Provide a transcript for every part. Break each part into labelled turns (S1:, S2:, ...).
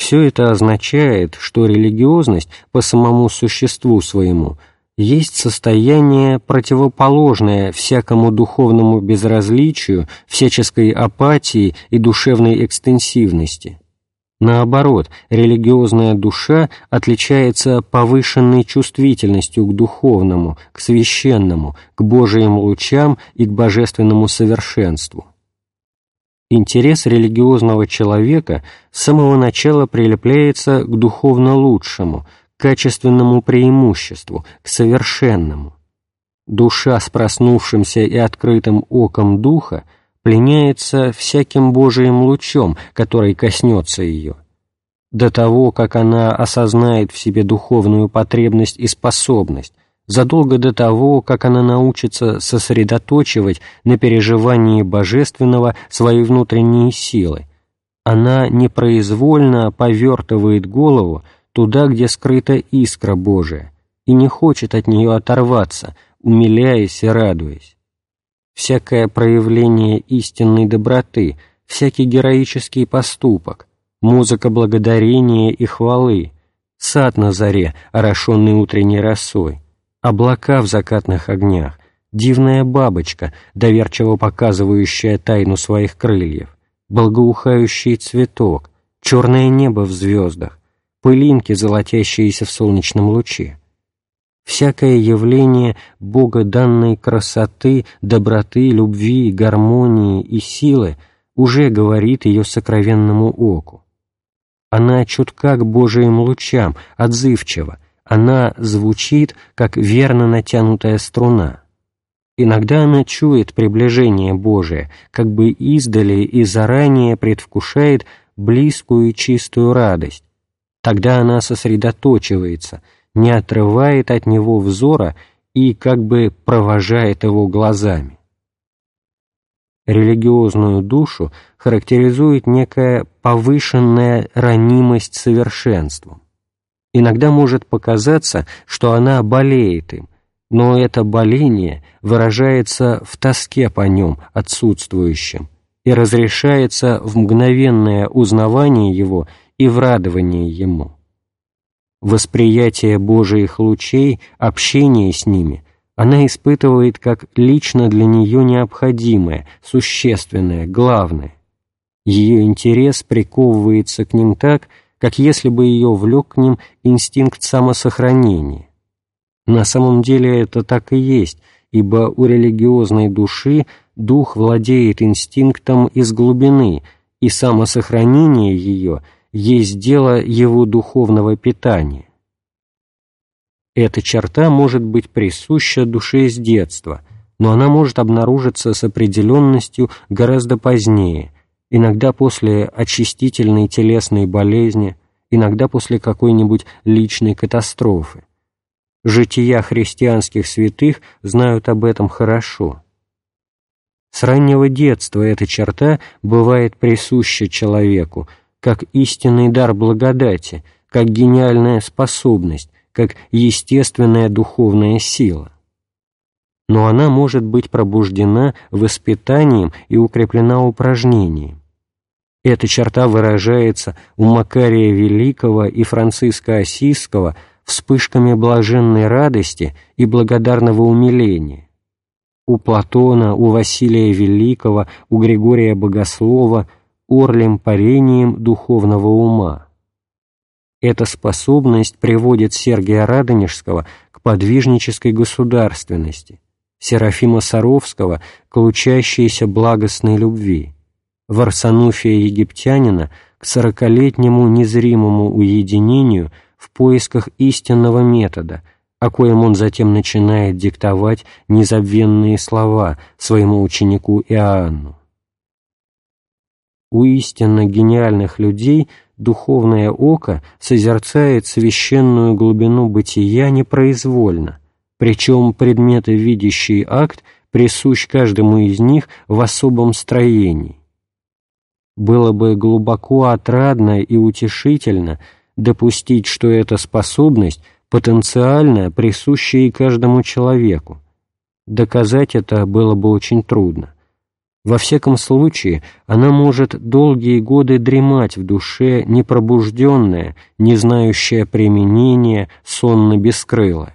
S1: Все это означает, что религиозность по самому существу своему есть состояние, противоположное всякому духовному безразличию, всяческой апатии и душевной экстенсивности. Наоборот, религиозная душа отличается повышенной чувствительностью к духовному, к священному, к Божиим лучам и к божественному совершенству. Интерес религиозного человека с самого начала прилепляется к духовно лучшему, к качественному преимуществу, к совершенному. Душа с проснувшимся и открытым оком духа пленяется всяким Божиим лучом, который коснется ее. До того, как она осознает в себе духовную потребность и способность, задолго до того, как она научится сосредоточивать на переживании божественного свои внутренние силы, она непроизвольно повертывает голову туда, где скрыта искра Божия, и не хочет от нее оторваться, умиляясь и радуясь. Всякое проявление истинной доброты, всякий героический поступок, музыка благодарения и хвалы, сад на заре, орошенный утренней росой, облака в закатных огнях, дивная бабочка, доверчиво показывающая тайну своих крыльев, благоухающий цветок, черное небо в звездах, пылинки, золотящиеся в солнечном луче. Всякое явление богоданной красоты, доброты, любви, гармонии и силы уже говорит ее сокровенному оку. Она чутка к Божиим лучам, отзывчива, она звучит, как верно натянутая струна. Иногда она чует приближение Божие, как бы издали и заранее предвкушает близкую и чистую радость. Тогда она сосредоточивается, не отрывает от него взора и как бы провожает его глазами. Религиозную душу характеризует некая повышенная ранимость совершенством. Иногда может показаться, что она болеет им, но это боление выражается в тоске по нем, отсутствующем, и разрешается в мгновенное узнавание его и в радовании ему. Восприятие Божиих лучей, общение с ними она испытывает как лично для нее необходимое, существенное, главное. Ее интерес приковывается к ним так, как если бы ее влек к ним инстинкт самосохранения. На самом деле это так и есть, ибо у религиозной души дух владеет инстинктом из глубины, и самосохранение ее есть дело его духовного питания. Эта черта может быть присуща душе с детства, но она может обнаружиться с определенностью гораздо позднее, иногда после очистительной телесной болезни, иногда после какой-нибудь личной катастрофы. Жития христианских святых знают об этом хорошо. С раннего детства эта черта бывает присуща человеку, как истинный дар благодати, как гениальная способность, как естественная духовная сила. Но она может быть пробуждена воспитанием и укреплена упражнением. Эта черта выражается у Макария Великого и Франциска Осиского вспышками блаженной радости и благодарного умиления. У Платона, у Василия Великого, у Григория Богослова орлем парением духовного ума. Эта способность приводит Сергия Радонежского к подвижнической государственности, Серафима Саровского к лучащейся благостной любви, Варсануфия Египтянина к 40-летнему незримому уединению в поисках истинного метода, о коем он затем начинает диктовать незабвенные слова своему ученику Иоанну. У истинно гениальных людей духовное око созерцает священную глубину бытия непроизвольно, причем предметовидящий акт присущ каждому из них в особом строении. Было бы глубоко отрадно и утешительно допустить, что эта способность потенциально присуща и каждому человеку. Доказать это было бы очень трудно. Во всяком случае, она может долгие годы дремать в душе непробужденная, не знающая применения, сонно-бескрылая.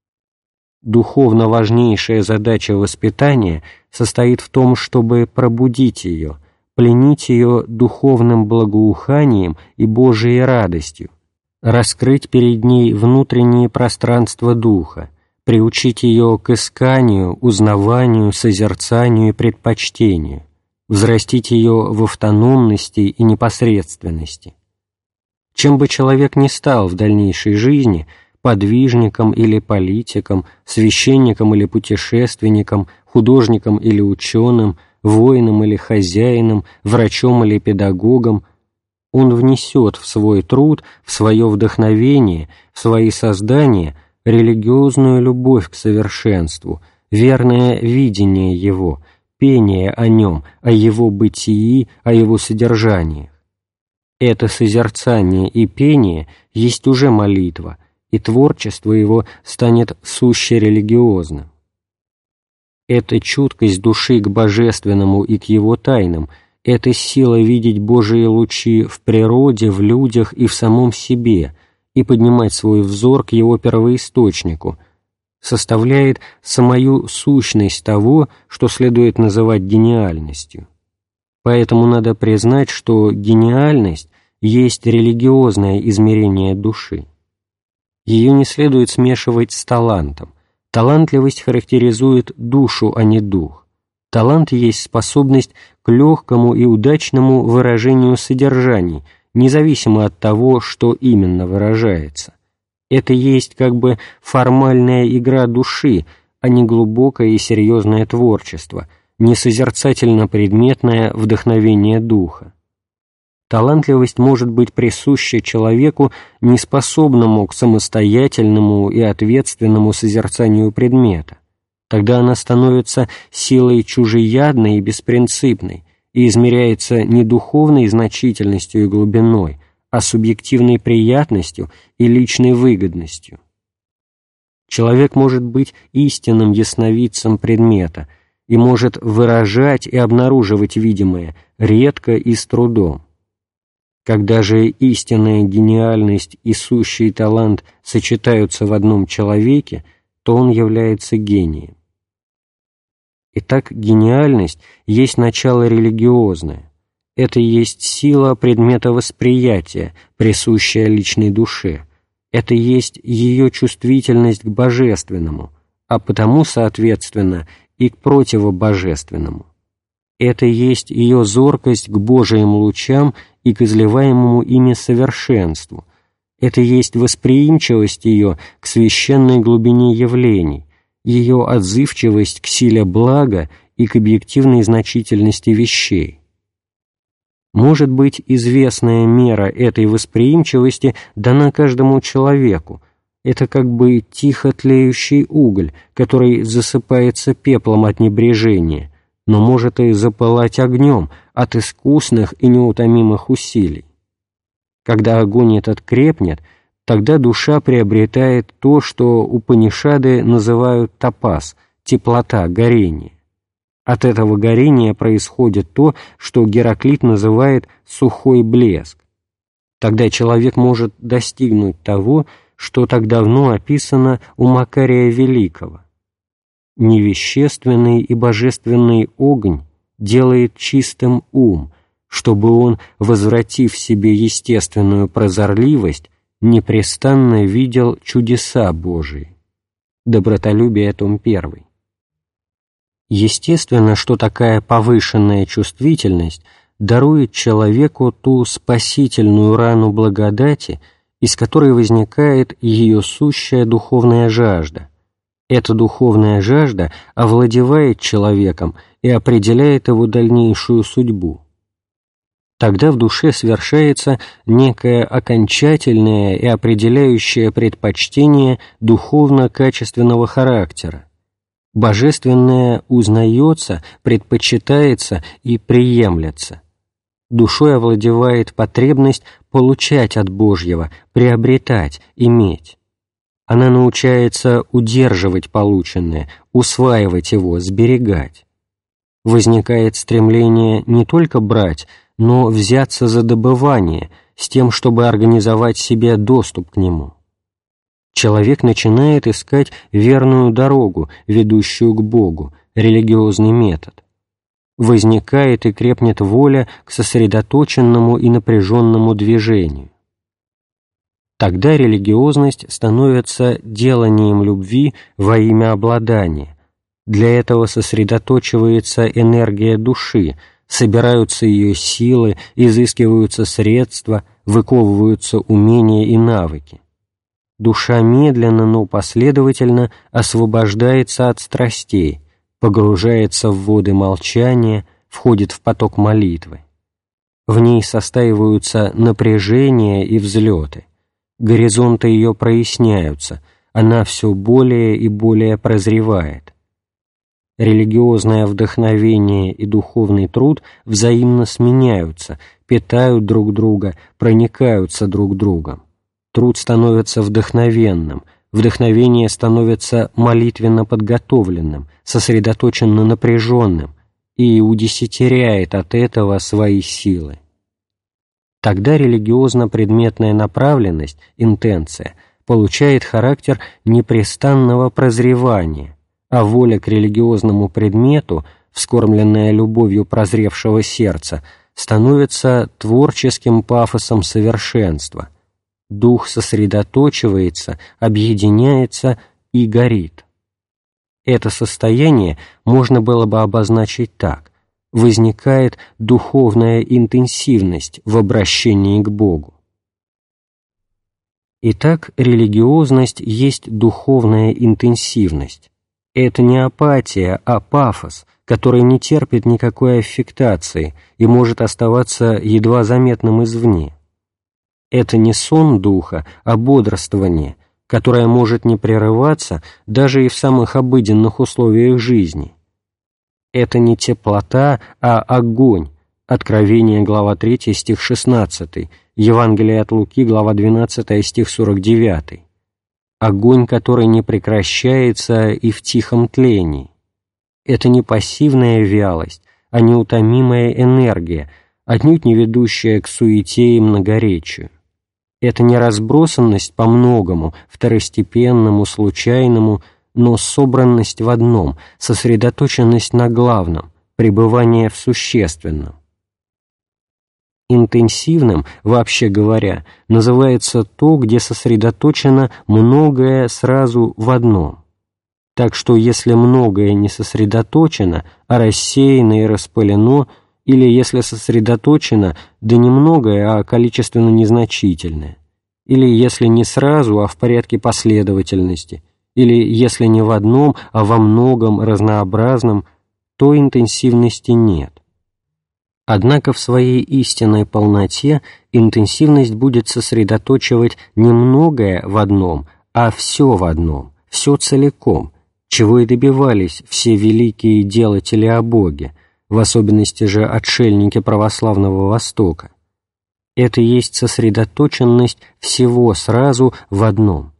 S1: Духовно важнейшая задача воспитания состоит в том, чтобы пробудить ее, пленить ее духовным благоуханием и Божией радостью, раскрыть перед ней внутреннее пространство духа, приучить ее к исканию, узнаванию, созерцанию и предпочтению, взрастить ее в автономности и непосредственности. Чем бы человек ни стал в дальнейшей жизни, подвижником или политиком, священником или путешественником, художником или ученым, воином или хозяином, врачом или педагогом, он внесет в свой труд, в свое вдохновение, в свои создания религиозную любовь к совершенству, верное видение его, пение о нем, о его бытии, о его содержаниях. Это созерцание и пение есть уже молитва, и творчество его станет суще религиозным. Эта чуткость души к божественному и к его тайнам, эта сила видеть Божии лучи в природе, в людях и в самом себе, и поднимать свой взор к его первоисточнику, составляет самую сущность того, что следует называть гениальностью. Поэтому надо признать, что гениальность есть религиозное измерение души. Ее не следует смешивать с талантом. Талантливость характеризует душу, а не дух. Талант есть способность к легкому и удачному выражению содержаний, независимо от того, что именно выражается. Это есть как бы формальная игра души, а не глубокое и серьезное творчество, не созерцательно-предметное вдохновение духа. Талантливость может быть присуща человеку, неспособному к самостоятельному и ответственному созерцанию предмета. Тогда она становится силой чужеядной и беспринципной и измеряется не духовной значительностью и глубиной, а субъективной приятностью и личной выгодностью. Человек может быть истинным ясновидцем предмета и может выражать и обнаруживать видимое редко и с трудом. Когда же истинная гениальность и сущий талант сочетаются в одном человеке, то он является гением. Итак, гениальность есть начало религиозное. Это есть сила предмета восприятия, присущая личной душе. Это есть ее чувствительность к божественному, а потому, соответственно, и к противобожественному. Это есть ее зоркость к Божиим лучам и к изливаемому ими совершенству. Это есть восприимчивость ее к священной глубине явлений, ее отзывчивость к силе блага и к объективной значительности вещей. Может быть, известная мера этой восприимчивости дана каждому человеку. Это как бы тихо тлеющий уголь, который засыпается пеплом от небрежения, но может и запылать огнем от искусных и неутомимых усилий. Когда огонь этот крепнет, тогда душа приобретает то, что Упанишады называют тапас, теплота, горение. От этого горения происходит то, что Гераклит называет сухой блеск. Тогда человек может достигнуть того, что так давно описано у Макария Великого. Невещественный и божественный огонь делает чистым ум, чтобы он, возвратив себе естественную прозорливость, непрестанно видел чудеса Божии. Добротолюбие, том 1. Естественно, что такая повышенная чувствительность дарует человеку ту спасительную рану благодати, из которой возникает ее сущая духовная жажда. Эта духовная жажда овладевает человеком и определяет его дальнейшую судьбу. Тогда в душе совершается некое окончательное и определяющее предпочтение духовно-качественного характера. Божественное узнается, предпочитается и приемлется. Душой овладевает потребность получать от Божьего, приобретать, иметь. Она научается удерживать полученное, усваивать его, сберегать. Возникает стремление не только брать, но взяться за добывание, с тем, чтобы организовать себе доступ к нему. Человек начинает искать верную дорогу, ведущую к Богу, религиозный метод. Возникает и крепнет воля к сосредоточенному и напряженному движению. Тогда религиозность становится деланием любви во имя обладания. Для этого сосредоточивается энергия души, собираются ее силы, изыскиваются средства, выковываются умения и навыки. Душа медленно, но последовательно освобождается от страстей, погружается в воды молчания, входит в поток молитвы. В ней состаиваются напряжения и взлеты. Горизонты ее проясняются, она все более и более прозревает. Религиозное вдохновение и духовный труд взаимно сменяются, питают друг друга, проникаются друг другом. Труд становится вдохновенным, вдохновение становится молитвенно подготовленным, сосредоточенно напряженным и удесятеряет от этого свои силы. Тогда религиозно-предметная направленность, интенция, получает характер непрестанного прозревания, а воля к религиозному предмету, вскормленная любовью прозревшего сердца, становится творческим пафосом совершенства. Дух сосредоточивается, объединяется и горит. Это состояние можно было бы обозначить так: возникает духовная интенсивность в обращении к Богу. Итак, религиозность есть духовная интенсивность. Это не апатия, а пафос, который не терпит никакой аффектации и может оставаться едва заметным извне. Это не сон духа, а бодрствование, которое может не прерываться даже и в самых обыденных условиях жизни. Это не теплота, а огонь. Откровение, глава 3, стих 16, Евангелие от Луки, глава 12, стих 49. Огонь, который не прекращается и в тихом тлении. Это не пассивная вялость, а неутомимая энергия, отнюдь не ведущая к суете и многоречию. Это не разбросанность по многому, второстепенному, случайному, но собранность в одном, сосредоточенность на главном, пребывание в существенном. Интенсивным, вообще говоря, называется то, где сосредоточено многое сразу в одном. Так что если многое не сосредоточено, а рассеяно и распылено, или если сосредоточено, да не многое, а количественно незначительное, или если не сразу, а в порядке последовательности, или если не в одном, а во многом разнообразном, то интенсивности нет. Однако в своей истинной полноте интенсивность будет сосредоточивать не многое в одном, а все в одном, все целиком, чего и добивались все великие делатели о Боге, в особенности же отшельники православного Востока. Это есть сосредоточенность всего сразу в одном.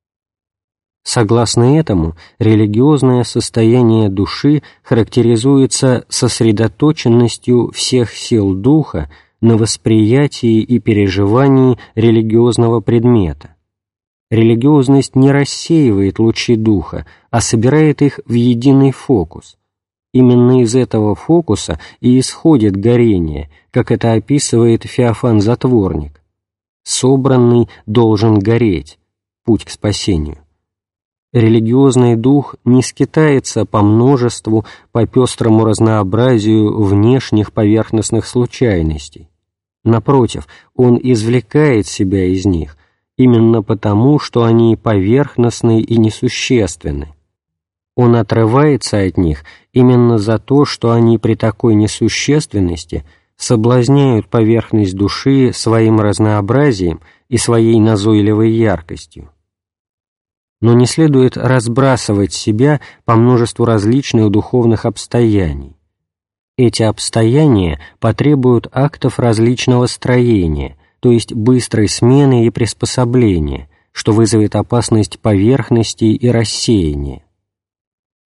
S1: Согласно этому, религиозное состояние души характеризуется сосредоточенностью всех сил духа на восприятии и переживании религиозного предмета. Религиозность не рассеивает лучи духа, а собирает их в единый фокус. Именно из этого фокуса и исходит горение, как это описывает Феофан Затворник. «Собранный должен гореть» — путь к спасению. Религиозный дух не скитается по множеству, по пестрому разнообразию внешних поверхностных случайностей. Напротив, он извлекает себя из них, именно потому, что они поверхностны и несущественны. Он отрывается от них именно за то, что они при такой несущественности соблазняют поверхность души своим разнообразием и своей назойливой яркостью. Но не следует разбрасывать себя по множеству различных духовных обстояний. Эти обстояния потребуют актов различного строения, то есть быстрой смены и приспособления, что вызовет опасность поверхности и рассеяния.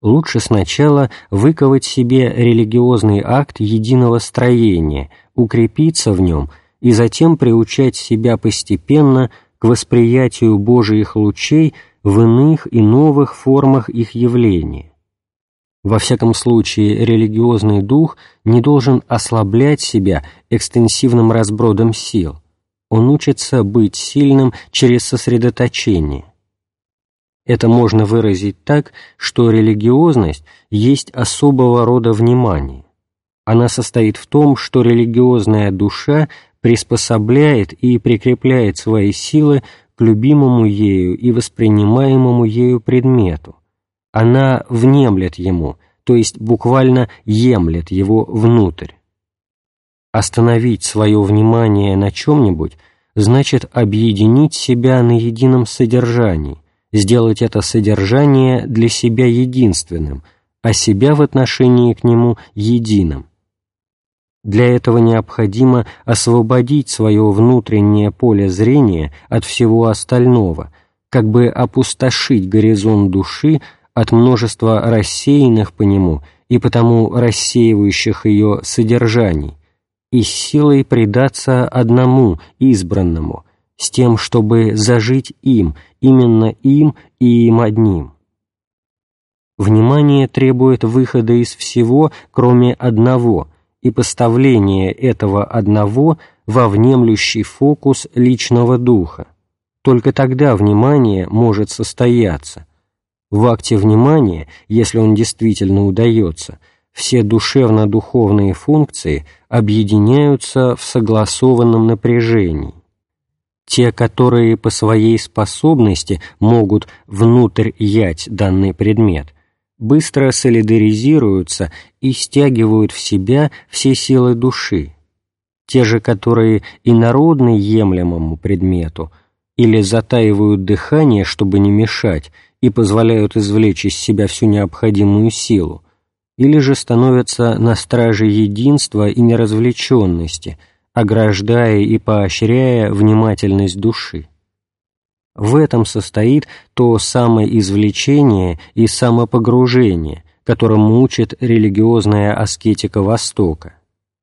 S1: Лучше сначала выковать себе религиозный акт единого строения, укрепиться в нем и затем приучать себя постепенно к восприятию Божиих лучей в иных и новых формах их явления. Во всяком случае, религиозный дух не должен ослаблять себя экстенсивным разбродом сил. Он учится быть сильным через сосредоточение. Это можно выразить так, что религиозность есть особого рода внимание. Она состоит в том, что религиозная душа приспособляет и прикрепляет свои силы к любимому ею и воспринимаемому ею предмету. Она внемлет ему, то есть буквально емлет его внутрь. Остановить свое внимание на чем-нибудь значит объединить себя на едином содержании, сделать это содержание для себя единственным, а себя в отношении к нему единым. Для этого необходимо освободить свое внутреннее поле зрения от всего остального, как бы опустошить горизонт души от множества рассеянных по нему и потому рассеивающих ее содержаний, и с силой предаться одному, избранному, с тем, чтобы зажить им, именно им и им одним. Внимание требует выхода из всего, кроме одного, и поставления этого одного во внемлющий фокус личного духа. Только тогда внимание может состояться. В акте внимания, если он действительно удается, все душевно-духовные функции объединяются в согласованном напряжении. Те, которые по своей способности могут внутрь ять данный предмет, быстро солидаризируются и стягивают в себя все силы души. Те же, которые инородны емлемому предмету, или затаивают дыхание, чтобы не мешать, и позволяют извлечь из себя всю необходимую силу, или же становятся на страже единства и неразвлеченности, ограждая и поощряя внимательность души. В этом состоит то самоизвлечение и самопогружение, которому учит религиозная аскетика Востока.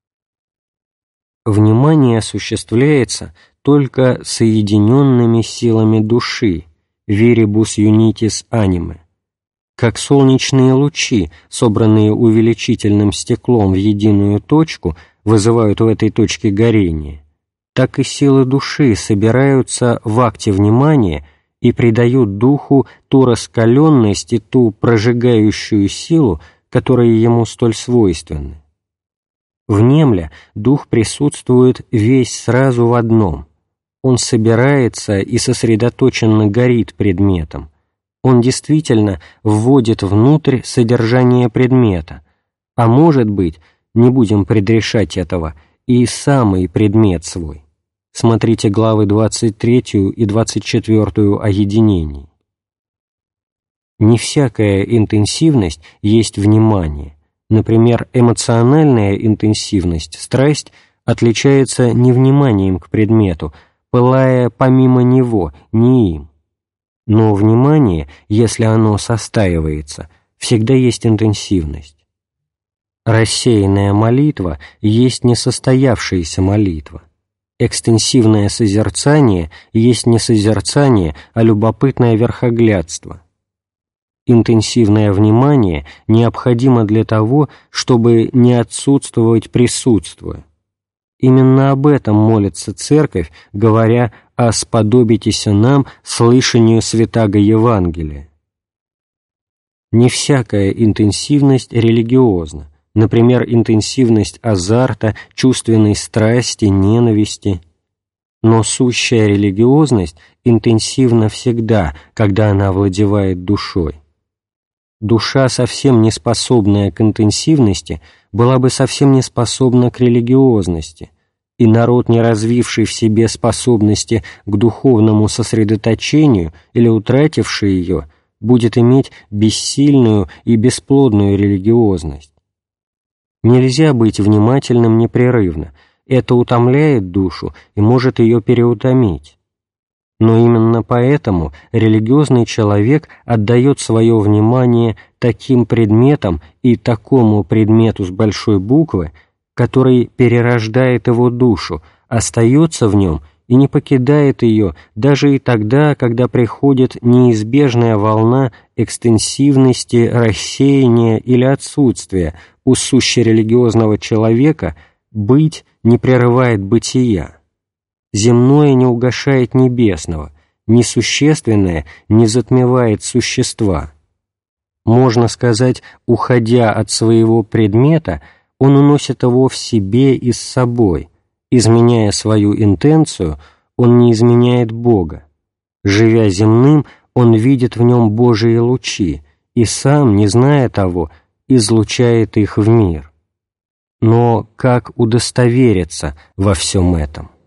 S1: Внимание осуществляется только соединенными силами души, viribus unitis anime, как солнечные лучи, собранные увеличительным стеклом в единую точку, вызывают в этой точке горение, так и силы души собираются в акте внимания и придают духу ту раскаленность и ту прожигающую силу, которые ему столь свойственны. Внемля, дух присутствует весь сразу в одном. Он собирается и сосредоточенно горит предметом. Он действительно вводит внутрь содержание предмета, а может быть, не будем предрешать этого, и самый предмет свой. Смотрите главы 23 и 24 о единении. Не всякая интенсивность есть внимание. Например, эмоциональная интенсивность, страсть, отличается не вниманием к предмету, пылая помимо него, не им. Но внимание, если оно состаивается, всегда есть интенсивность. Рассеянная молитва есть несостоявшаяся молитва. Экстенсивное созерцание есть не созерцание, а любопытное верхоглядство. Интенсивное внимание необходимо для того, чтобы не отсутствовать присутствуя. Именно об этом молится Церковь, говоря о «сподобитеся нам слышанию святаго Евангелия». Не всякая интенсивность религиозна, например, интенсивность азарта, чувственной страсти, ненависти. Но сущая религиозность интенсивна всегда, когда она овладевает душой. Душа, совсем не способная к интенсивности, была бы совсем не способна к религиозности, и народ, не развивший в себе способности к духовному сосредоточению или утративший ее, будет иметь бессильную и бесплодную религиозность. Нельзя быть внимательным непрерывно, это утомляет душу и может ее переутомить. Но именно поэтому религиозный человек отдает свое внимание таким предметам и такому предмету с большой буквы, который перерождает его душу, остается в нем и не покидает ее даже и тогда, когда приходит неизбежная волна экстенсивности, рассеяния или отсутствия у сущерелигиозного человека. Быть не прерывает бытия. Земное не угашает небесного, несущественное не затмевает существа. Можно сказать, уходя от своего предмета, он уносит его в себе и с собой. Изменяя свою интенцию, он не изменяет Бога. Живя земным, он видит в нем Божии лучи и сам, не зная того, излучает их в мир. Но как удостовериться во всем этом?